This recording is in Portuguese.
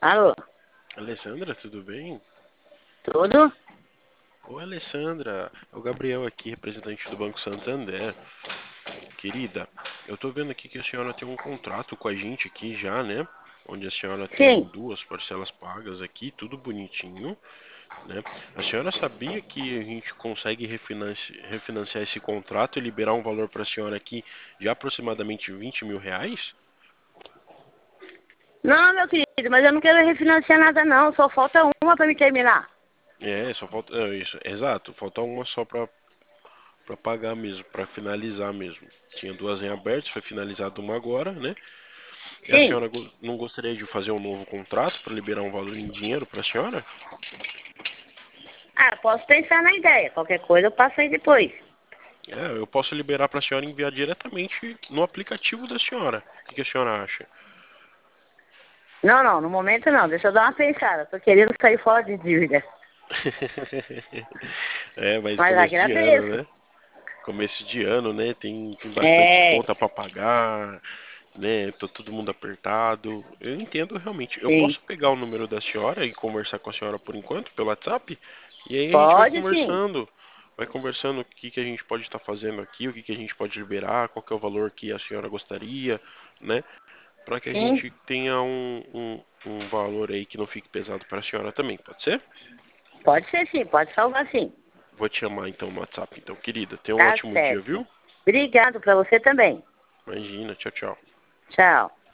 Alô, Alessandra, tudo bem? tudo? Oi, Alessandra. É o Gabriel aqui, representante do Banco Santander. Querida, eu tô vendo aqui que a senhora tem um contrato com a gente aqui já, né? Onde a senhora tem Sim. duas parcelas pagas aqui, tudo bonitinho, né? A senhora sabia que a gente consegue refinanciar esse contrato e liberar um valor para a senhora aqui de aproximadamente R$ 20.000? Não, meu querido, mas eu não quero refinanciar nada não, só falta uma pra me terminar. É, só falta. Isso, exato. Falta uma só para pagar mesmo, para finalizar mesmo. Tinha duas em aberto, foi finalizada uma agora, né? E a Sim. senhora não gostaria de fazer um novo contrato para liberar um valor em dinheiro para a senhora? Ah, posso pensar na ideia, qualquer coisa eu passo aí depois. É, eu posso liberar para a senhora enviar diretamente no aplicativo da senhora. O que a senhora acha? Não, não, no momento não, deixa eu dar uma pensada, tô querendo sair fora de dívida. É, mas Mas começo de ano, agradeço. né? Começo de ano, né? Tem bastante É, conta para pagar, né? Tô todo mundo apertado. Eu entendo realmente. Eu sim. posso pegar o número da senhora e conversar com a senhora por enquanto pelo WhatsApp? E aí a gente Pode sim. vai conversando o que que a gente pode estar fazendo aqui, o que que a gente pode liberar, qual que é o valor que a senhora gostaria, né? Para que a Sim. gente tenha um valor aí que não fique pesado para a senhora também, pode ser? Pode ser sim, pode salvar sim. Vou te chamar então no WhatsApp, então, querida. Tenha um Tá ótimo dia, certo. viu? Obrigado pra você também. Imagina, tchau, tchau. Tchau.